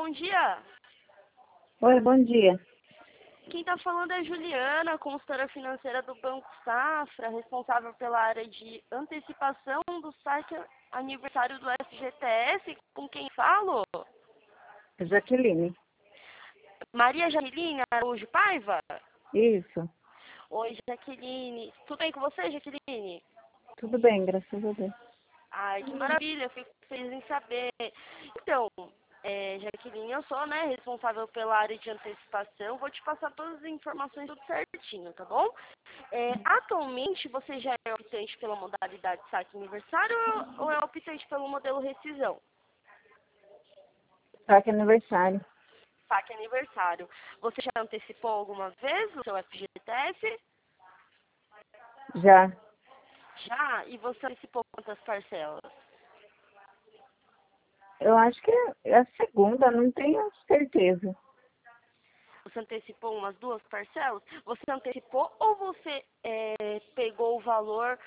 bom dia. Oi, bom dia. Quem está falando é a Juliana, consultora financeira do Banco Safra, responsável pela área de antecipação do saque aniversário do FGTS. Com quem falo? Jaqueline. Maria Jaqueline Araújo Paiva? Isso. Oi, Jaqueline. Tudo bem com você, Jaqueline? Tudo bem, graças a Deus. Ai, que maravilha, fico feliz em saber. Então, Jaqueline, eu sou, responsável pela área de antecipação. Vou te passar todas as informações tudo certinho, tá bom? Atualmente, você já é optante pela modalidade saque aniversário ou é optante pelo modelo rescisão? Saque aniversário. Saque aniversário. Você já antecipou alguma vez o seu FGTS? Já. Já? E você antecipou quantas parcelas? Eu acho que é a segunda, não tenho certeza. Você antecipou umas 2 parcelas? Você antecipou ou você pegou o valor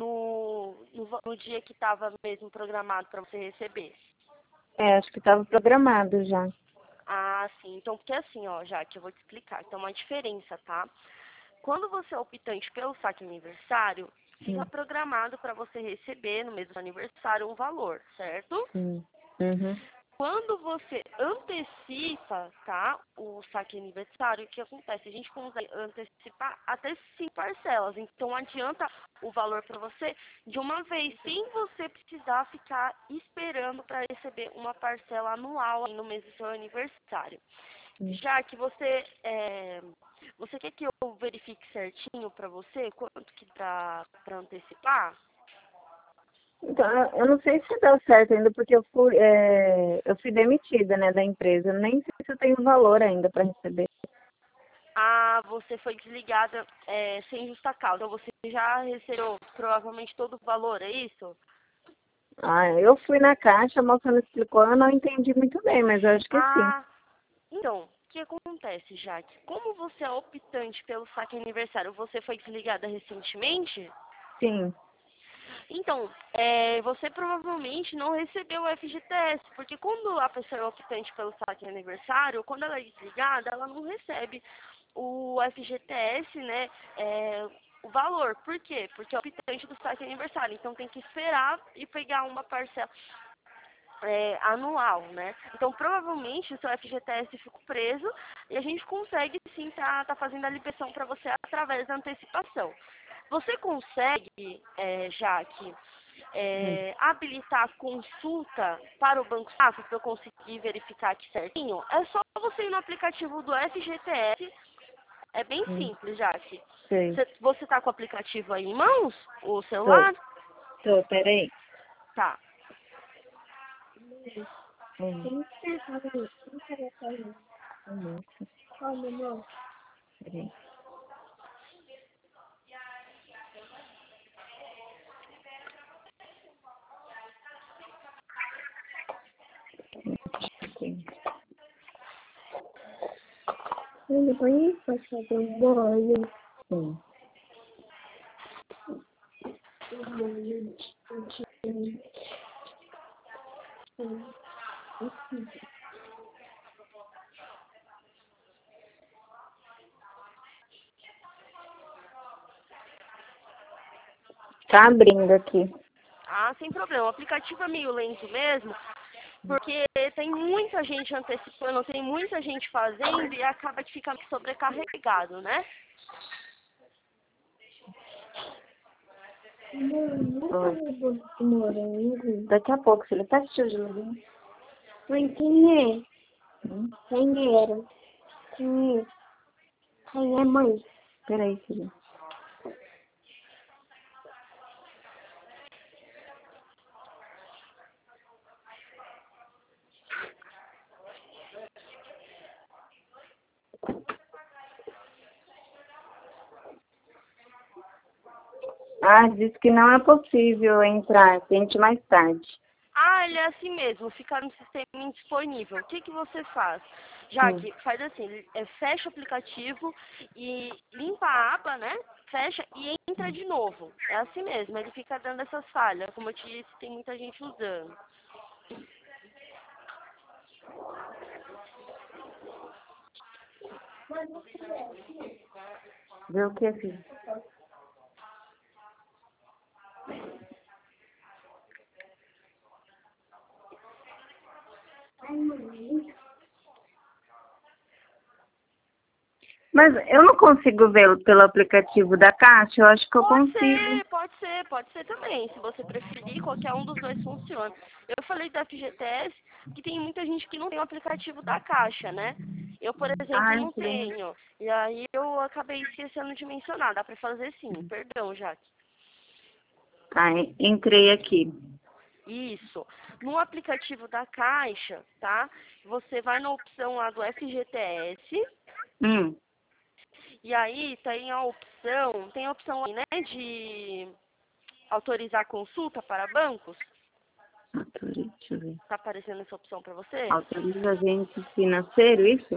no dia que estava mesmo programado para você receber? Acho que estava programado já. Ah, sim. Então, porque assim, ó, já que eu vou te explicar. Então, uma diferença, tá? Quando você é optante pelo saque aniversário, fica Hum, programado para você receber no mês do aniversário um valor, certo? Uhum. Quando você antecipa, tá, o saque aniversário, o que acontece? A gente consegue antecipar até 5 parcelas. Então, adianta o valor para você de uma vez, sem você precisar ficar esperando para receber uma parcela anual aí no mês do seu aniversário. Hum. Já que você quer que eu verifique certinho para você quanto que dá para antecipar? Então, eu não sei se deu certo ainda, porque eu fui demitida, né, da empresa. Eu nem sei se eu tenho valor ainda para receber. Ah, você foi desligada sem justa causa. Então você já recebeu provavelmente todo o valor, é isso? Eu fui na caixa, a moça me explicou, eu não entendi muito bem, mas eu acho que sim. Ah, então, o que acontece, Jaque? Como você é optante pelo saque aniversário, você foi desligada recentemente? Sim. Então, você provavelmente não recebeu o FGTS, porque quando a pessoa é optante pelo saque aniversário, quando ela é desligada, ela não recebe o FGTS, né, o valor. Por quê? Porque é optante do saque aniversário, então tem que esperar e pegar uma parcela anual, né? Então, provavelmente, o seu FGTS ficou preso e a gente consegue, sim, tá fazendo a liberação para você através da antecipação. Você consegue, Jaque, Hum. habilitar a consulta para o Banco Safra para eu conseguir verificar aqui certinho? É só você ir no aplicativo do FGTS, é bem Hum. simples, Jaque. Sei. Você está com o aplicativo aí em mãos? O Tô. celular? Peraí. Tá. Hum. Peraí. Sim. Depois pode fazer um bolo. Sim. Tá abrindo aqui. Ah, sem problema. O aplicativo é meio lento mesmo, porque tem muita gente antecipando, tem muita gente fazendo e acaba de ficar sobrecarregado, né? Morango. Daqui a pouco, filho. Tá assistindo de novo? Mãe, quem é? Quem era? Quem é? Quem é, mãe? Peraí, filho. Disse que não é possível entrar. Tente mais tarde. Ah, ele é assim mesmo, fica no sistema indisponível. O que que você faz? Já Hum. que faz assim, fecha o aplicativo e limpa a aba, né? Fecha e entra de novo. É assim mesmo, ele fica dando essas falhas. Como eu te disse, tem muita gente usando. Vê o que, filho? Mas eu não consigo vê-lo pelo aplicativo da Caixa, eu acho que eu consigo. Pode ser também. Se você preferir, qualquer um dos dois funciona. Eu falei da FGTS que tem muita gente que não tem o aplicativo da Caixa, né? Eu, por exemplo, não Sim. tenho. E aí eu acabei esquecendo de mencionar. Dá pra fazer sim. Perdão, Jaque. Tá, entrei aqui. Isso. No aplicativo da Caixa, tá? Você vai na opção lá do FGTS. E aí tem a opção aí, né, de autorizar consulta para bancos. Deixa eu ver. Tá aparecendo essa opção para você? Autoriza agente financeiro, isso?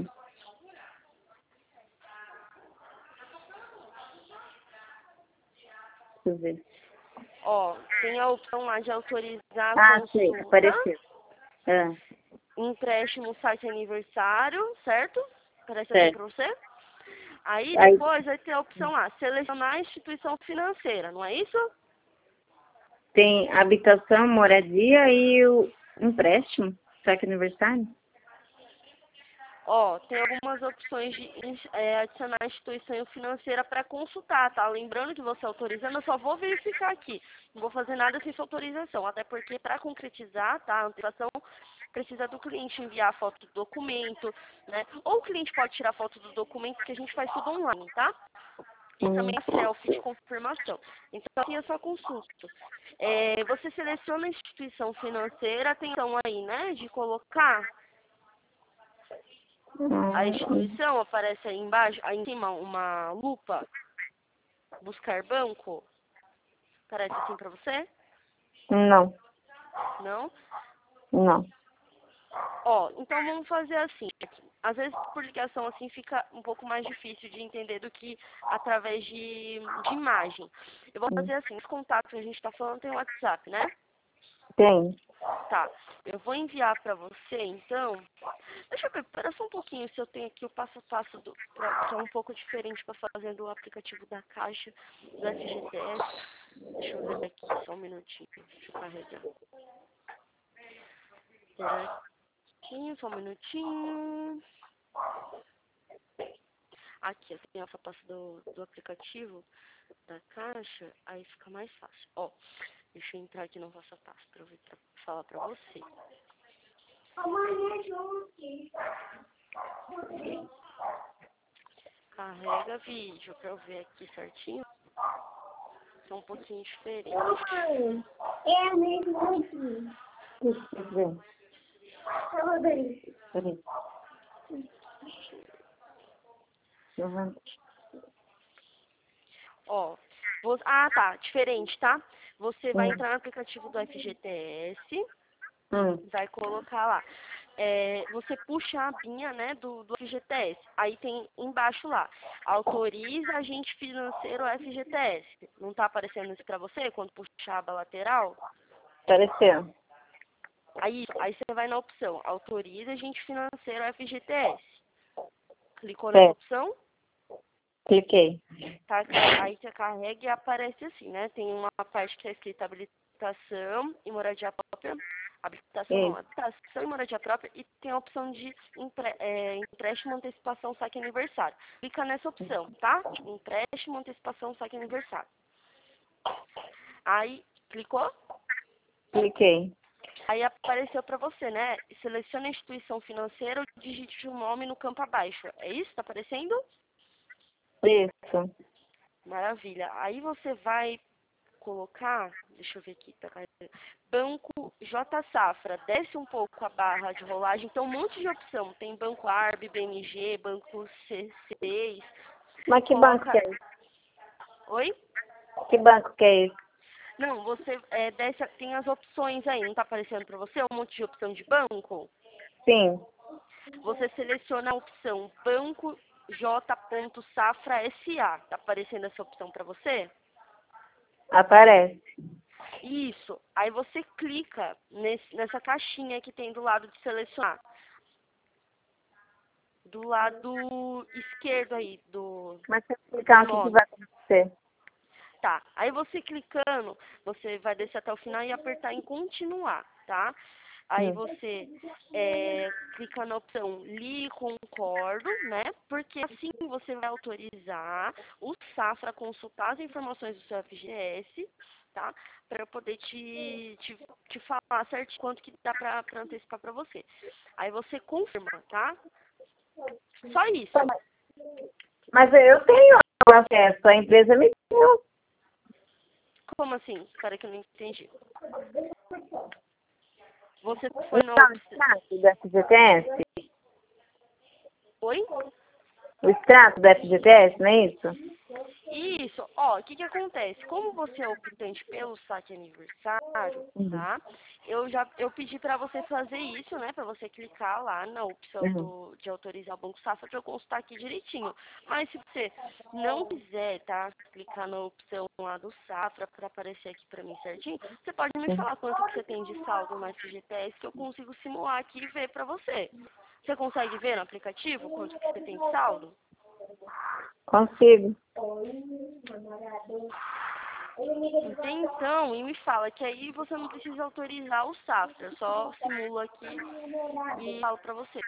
Deixa eu ver. Ó, tem a opção lá de autorizar Sei, consulta, apareceu. empréstimo site aniversário, certo? Aparece assim Certo. para você? Aí Aí depois vai ter a opção lá, selecionar a instituição financeira, não é isso? tem habitação, moradia e o empréstimo. Saque aniversário? Ó, tem algumas opções de adicionar a instituição financeira para consultar, tá? Lembrando que você autorizando, eu só vou verificar aqui. Não vou fazer nada sem sua autorização, até porque para concretizar, tá? A antecipação precisa do cliente enviar a foto do documento, né? Ou o cliente pode tirar foto do documento, que a gente faz tudo online, tá? E também a selfie de confirmação. Então, assim é a sua consulta. Você seleciona a instituição financeira, tem opção aí, né, de colocar a instituição, aparece aí embaixo, aí em cima uma lupa, buscar banco. Parece assim para você? Não, Não? não. Ó, então vamos fazer assim. Às vezes por ligação assim fica um pouco mais difícil de entender do que através de imagem. Eu vou fazer assim, os contatos que a gente está falando tem o WhatsApp, né? Tem. Tá. Eu vou enviar para você, então. Deixa eu ver, espera só um pouquinho se eu tenho aqui o passo a passo que é um pouco diferente para fazer do aplicativo da Caixa, do FGTS. Deixa eu ver aqui, só um minutinho. Deixa eu carregar. Espera aqui, só um minutinho. Aqui, eu tenho essa passo do aplicativo da Caixa, aí fica mais fácil. Ó, deixa eu entrar aqui no passo a passo para falar para você. Carrega vídeo para eu ver aqui certinho. É um pouquinho diferente. É a mesma aqui. Deixa eu ver. Peraí. Ó, tá, diferente, tá? Você vai entrar no aplicativo do FGTS, vai colocar lá. Você puxa a abinha, né, do FGTS. Aí tem embaixo lá, autoriza agente financeiro FGTS. Não tá aparecendo isso pra você quando puxar a aba lateral? Apareceu. Aí você vai na opção, autoriza agente financeiro FGTS. Clicou nessa opção? Cliquei. Tá, aí você carrega e aparece assim, né? Tem uma parte que é escrita habilitação e moradia própria. Habilitação não, habilitação e moradia própria. E tem a opção de empréstimo, antecipação, saque aniversário. Clica nessa opção, tá? Empréstimo, antecipação, saque aniversário. Aí, clicou? Cliquei. Aí apareceu para você, né? Selecione a instituição financeira ou digite o nome no campo abaixo. É isso? Tá aparecendo? Isso. Maravilha. Aí você vai colocar, deixa eu ver aqui, tá carregando. Banco J Safra, desce um pouco a barra de rolagem, então um monte de opção. Tem Banco Arb, BMG, Banco C6. Mas que banco que é esse? Oi? Que banco que é esse? Não, você desce, tem as opções aí, não tá aparecendo para você? Um monte de opção de banco? Sim. Você seleciona a opção Banco J. Safra SA. Tá aparecendo essa opção para você? Aparece. Isso. Aí você clica nessa caixinha que tem do lado de selecionar. do lado esquerdo aí do Mas se eu clicar, o que nome. vai acontecer? Tá, aí você clicando, você vai descer até o final e apertar em continuar, tá? Aí você clica na opção li concordo, né? Porque assim você vai autorizar o Safra a consultar as informações do seu FGTS, tá? Para eu poder te falar certo quanto que dá para antecipar para você. Aí você confirma, tá? Só isso. Mas eu tenho acesso, a empresa me deu. Como assim? Espera que eu não entendi. Você foi na Então, o opção... extrato do FGTS? Oi? O extrato do FGTS, não é isso? Isso, ó, o que que acontece? Como você é optante pelo saque aniversário, tá? Eu pedi para você fazer isso, né? Para você clicar lá na opção de autorizar o Banco Safra para eu consultar aqui direitinho. Mas se você não quiser, tá? Clicar na opção lá do Safra para aparecer aqui para mim certinho, você pode me falar quanto que você tem de saldo no FGTS que eu consigo simular aqui e ver para você. Você consegue ver no aplicativo quanto que você tem de saldo? Consigo. Então, e me fala que aí você não precisa autorizar o Safra, só simula aqui e falo pra você.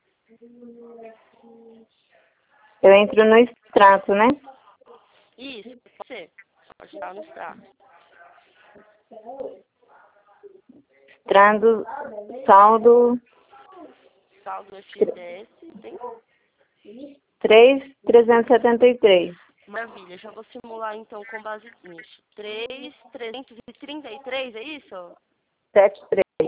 Eu entro no extrato, né? Isso, você. Pode estar no extrato. Extrando saldo Saldo FGTS, tem? 3.373. Maravilha, já vou simular então com base nisso. 3.333, é isso? 73.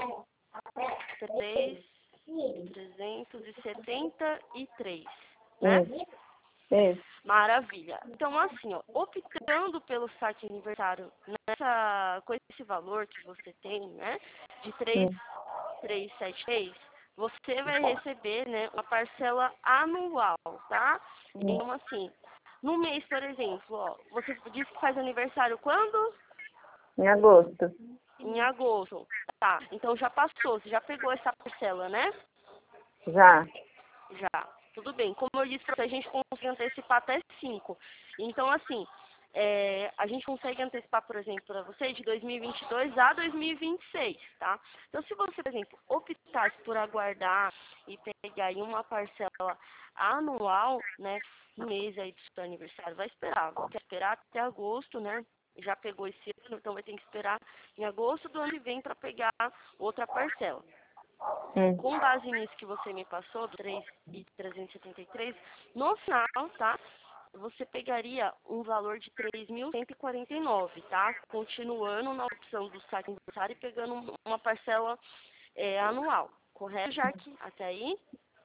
3.373, né? Isso. Maravilha. Então, assim, ó, optando pelo saque aniversário com esse valor que você tem, né, de 3.373, você vai receber, né, uma parcela anual, tá? Então, assim, no mês, por exemplo, ó, você disse que faz aniversário quando? Em agosto. Em agosto. Tá, então já passou, você já pegou essa parcela, né? Já. Já. Tudo bem. Como eu disse pra você, a gente consegue antecipar até 5. Então, assim, a gente consegue antecipar, por exemplo, para você de 2022 a 2026, tá? Então, se você, por exemplo, optasse por aguardar e pegar aí uma parcela anual, né, no mês aí do seu aniversário, vai esperar. Quer esperar até agosto, né? Já pegou esse ano, então vai ter que esperar em agosto do ano que vem para pegar outra parcela. Com base nisso que você me passou, do 3.373, no final, tá? Você pegaria um valor de 3.149, tá? Continuando na opção do saque aniversário e pegando uma parcela anual. Correto, Jaque? Até aí?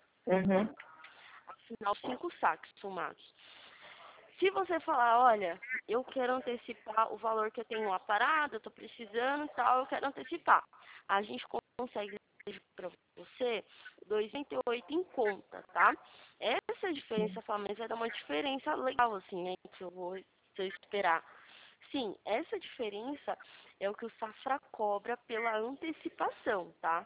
Afinal, 5 saques somados. Se você falar, olha, eu quero antecipar o valor que eu tenho lá parado, eu estou precisando e tal, eu quero antecipar. A gente consegue para você 2,88 em conta, tá? Essa diferença, Flamengo, vai dar uma diferença legal, assim, né? Que eu vou se eu esperar. Sim, essa diferença é o que o Safra cobra pela antecipação, tá?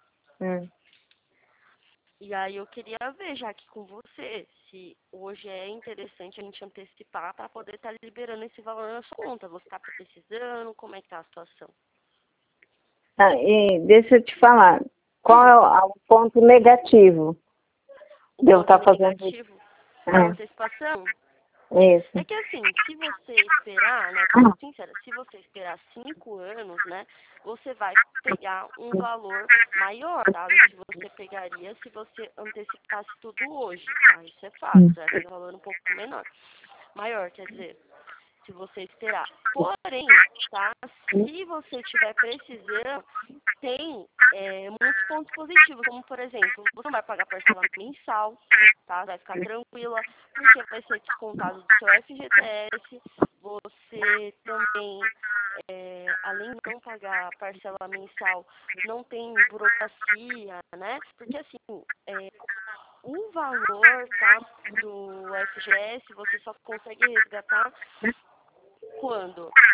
E aí eu queria ver já aqui com você se hoje é interessante a gente antecipar para poder estar liberando esse valor na sua conta. Você está precisando? Como é que tá a situação? Ah, e deixa eu te falar, qual é o ponto negativo O de eu estar ponto fazendo negativo da isso? antecipação Isso. é que assim, se você esperar, né, pra ser sincera, se você esperar 5 anos, né, você vai pegar um valor maior, tá, do que você pegaria se você antecipasse tudo hoje, tá, isso é fato, você vai pegar um valor um pouco maior, quer dizer, se você esperar. Porém, tá, se você estiver precisando, tem muitos pontos positivos, como por exemplo, você não vai pagar parcela mensal, tá? Vai ficar tranquila, porque vai ser descontado do seu FGTS, você também, além de não pagar a parcela mensal, não tem burocracia, né? Porque assim, o valor, tá, do FGTS, você só consegue resgatar quando?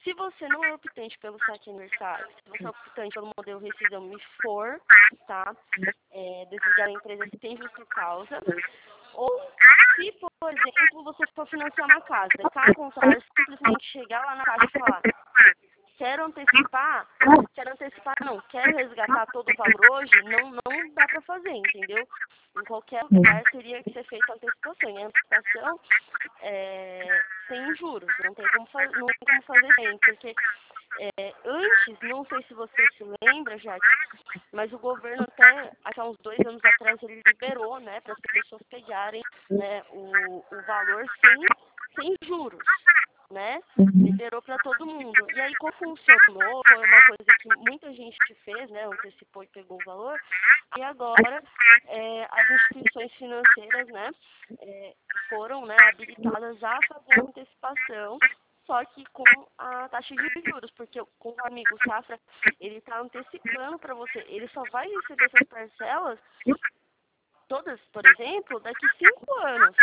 Se você não é optante pelo saque aniversário, se você é optante pelo modelo rescisão me for, tá? Desligar a empresa se tem justa causa. Ou se, por exemplo, você for financiar uma casa, caso contrário, simplesmente chegar lá na caixa e falar, quero antecipar não, quero resgatar todo o valor hoje, não dá para fazer, entendeu? Em qualquer lugar teria que ser feita a antecipação. E a antecipação sem juros, não tem como fazer sem, porque antes, não sei se você se lembra, Jaque, mas o governo até há uns 2 anos atrás ele liberou, né, para as pessoas pegarem, né, o valor sem juros, né? Liberou para todo mundo. E aí, como funcionou, foi uma coisa que muita gente fez, né? Antecipou e pegou o valor. E agora, as instituições financeiras, né? Foram, né, habilitadas a fazer a antecipação, só que com a taxa de juros, porque com o amigo Safra, ele está antecipando para você. Ele só vai receber essas parcelas, todas, por exemplo, daqui 5 anos.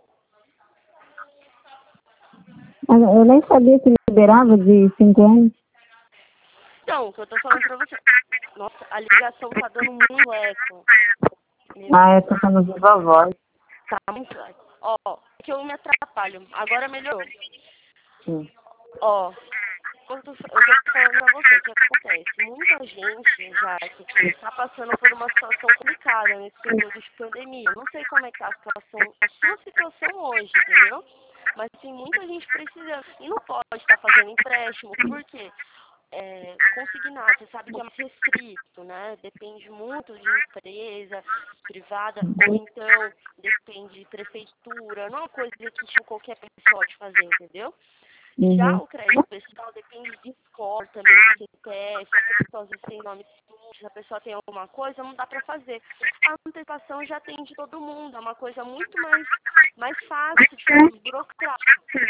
Eu nem sabia que liberava de 5 anos. Então, o que eu tô falando pra você. Nossa, a ligação tá dando muito eco. Eu tô falando de vovó. Tá muito eco. Ó, que eu me atrapalho. Agora melhorou. Sim. Ó, eu tô falando pra você, o que acontece? Muita gente já que tá passando por uma situação complicada nesse período de pandemia. Não sei como é que tá a sua situação hoje, entendeu? Mas tem muita gente precisando. E não pode estar fazendo empréstimo, por quê? Consignado, você sabe que é mais restrito, né? Depende muito de empresa privada, ou então depende de prefeitura, não é uma coisa que qualquer pessoa pode fazer, entendeu? Já o crédito pessoal depende de score também, CPF, a pessoa às vezes tem nome sujo, se a pessoa tem alguma coisa, não dá para fazer. A antecipação já tem de todo mundo, é uma coisa muito mais fácil, menos burocrática.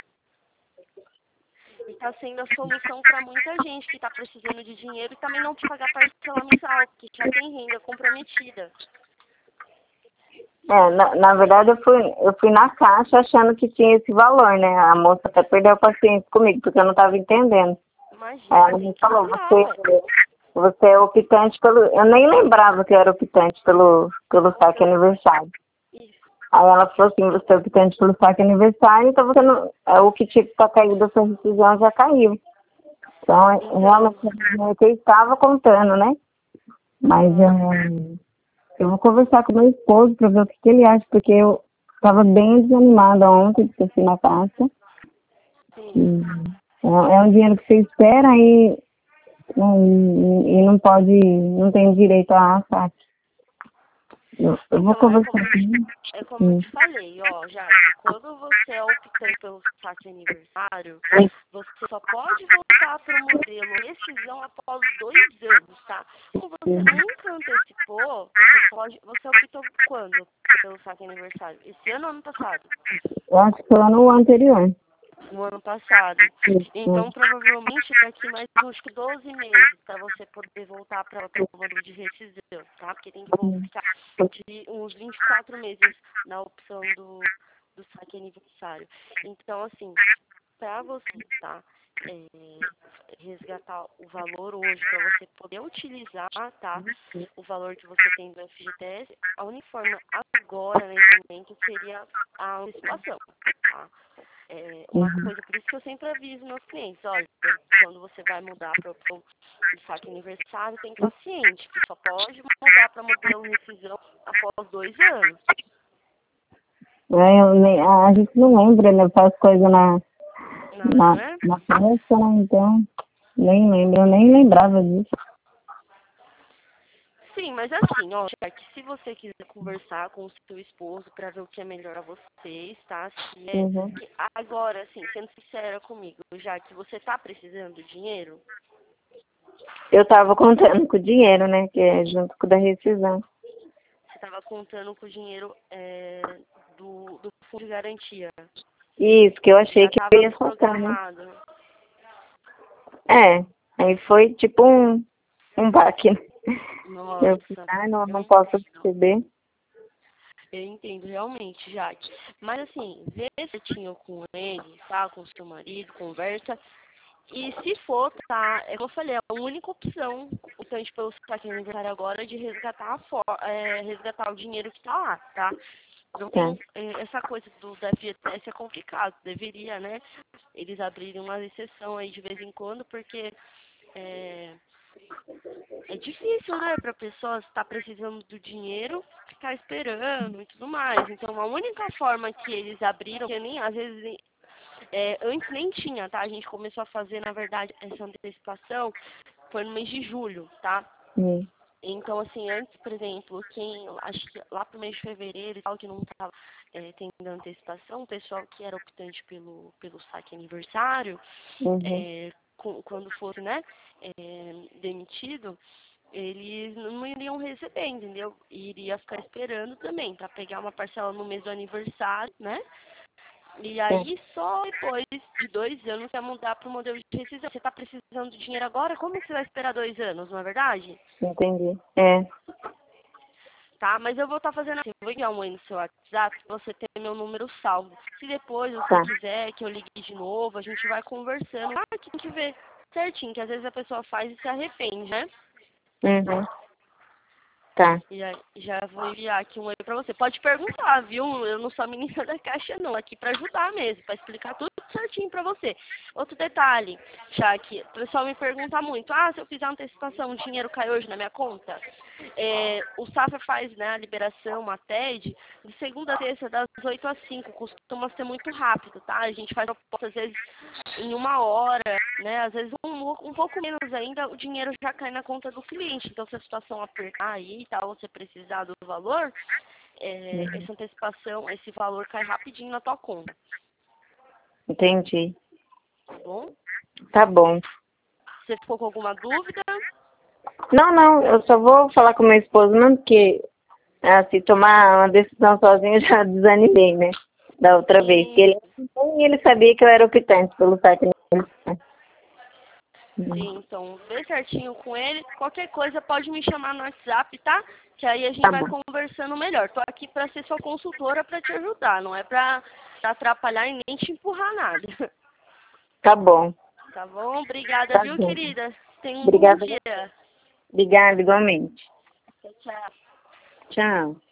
E está sendo a solução para muita gente que está precisando de dinheiro e também não pode pagar parcela mensal, porque já tem renda comprometida. Na verdade, eu fui na caixa achando que tinha esse valor, né? A moça até perdeu a paciência comigo, porque eu não estava entendendo. Imagina, Ela me falou, você é optante pelo... Eu nem lembrava que eu era optante pelo saque aniversário. Isso. Aí ela falou assim, você é optante pelo saque aniversário, então você não... o que tinha que estar caído da sua rescisão já caiu. Então, realmente, eu estava contando, né? Mas eu vou conversar com meu esposo para ver o que ele acha, porque eu estava bem desanimada ontem, porque eu fui na caixa. Sim. É um dinheiro que você espera e não pode, não tem direito a saque. Eu vou conversar com ele. Como eu te falei, ó, já quando você é optante pelo saque aniversário, você só pode voltar para o modelo rescisão após 2 anos, tá? Como você nunca antecipou, você optou quando pelo saque aniversário? Esse ano ou ano passado? Eu acho que foi ano anterior. No ano passado. Então, provavelmente, daqui mais uns 12 meses para você poder voltar para o modelo de rescisão, tá? Porque tem que ficar de uns 24 meses na opção do saque aniversário. Então, assim, para você, tá? Resgatar o valor hoje para você poder utilizar, tá? O valor que você tem do FGTS, a única forma agora, nesse momento, seria a antecipação, tá? Uma coisa, por isso que eu sempre aviso meus clientes, olha, quando você vai mudar para o saque aniversário, tem paciente, que só pode mudar para modelo rescisão após 2 anos. A gente não lembra, né? Faz coisa na festa, né? Então, nem lembro, eu nem lembrava disso. Sim, mas assim, ó, Jack, se você quiser conversar com o seu esposo para ver o que é melhor a vocês, tá? Agora, assim, sendo sincera comigo, Jack, você tá precisando de dinheiro? Eu tava contando com o dinheiro, né? Que é junto com o da rescisão. Você tava contando com o dinheiro do fundo de garantia? Isso, que eu achei que eu ia faltar, né? Aí foi tipo um baque. Nossa, eu não posso perceber. Eu entendo realmente, Jaque. Mas assim, vê certinho com ele, tá? Com o seu marido, conversa. E se for, tá, é como eu falei, a única opção, optante pelo saque aniversário agora é de resgatar, resgatar o dinheiro que tá lá, tá? Não tem, essa coisa da FGTS é complicado, deveria, né? Eles abrirem uma exceção aí de vez em quando, porque é difícil, né, para a pessoa estar precisando do dinheiro, ficar esperando e tudo mais. Então, a única forma que eles abriram, que nem às vezes antes nem tinha, tá? A gente começou a fazer, na verdade, essa antecipação foi no mês de julho, tá? Então, assim, antes, por exemplo, acho que lá pro mês de fevereiro e tal, que não estava tendo antecipação, o pessoal que era optante pelo saque aniversário, quando fosse, né, demitido, eles não iriam receber, entendeu? E iria ficar esperando também, para pegar uma parcela no mês do aniversário, né? E aí, só depois de 2 anos, vai mudar para o modelo de rescisão. Você está precisando de dinheiro agora? Como que você vai esperar 2 anos, não é verdade? Entendi. Tá, mas eu vou estar fazendo assim, eu vou enviar um oi no seu WhatsApp, pra você ter meu número salvo. Se depois você quiser que eu ligue de novo, a gente vai conversando. Que tem que ver certinho, que às vezes a pessoa faz e se arrepende, né? Tá. E aí, já vou enviar aqui um oi pra você. Pode perguntar, viu? Eu não sou a menina da caixa, não. Aqui pra ajudar mesmo, pra explicar tudo certinho pra você. Outro detalhe, já que o pessoal me pergunta muito. Se eu fizer antecipação, o dinheiro cai hoje na minha conta? O Safra faz, né, a liberação, a TED, de segunda a sexta, das 8 às 5. Costuma ser muito rápido, tá? A gente faz proposta, às vezes, em 1 hora, né? Às vezes um pouco menos ainda, o dinheiro já cai na conta do cliente. Então, se a situação apertar aí e tal, você precisar do valor, essa antecipação, esse valor cai rapidinho na tua conta. Entendi. Tá bom? Tá bom. Você ficou com alguma dúvida? Não, eu só vou falar com meu esposo, não, porque assim, tomar uma decisão sozinho eu já desanimei, né? Da outra vez. Que ele sabia que eu era optante pelo site. Sim, então vê certinho com ele. Qualquer coisa pode me chamar no WhatsApp, tá? Que aí a gente vai conversando melhor. Tô aqui pra ser sua consultora, pra te ajudar. Não é pra atrapalhar e nem te empurrar nada. Tá bom. Tá bom? Obrigada, viu, bom. querida? Tenha um Obrigada. bom dia. Obrigada, igualmente. Tchau, tchau. Tchau.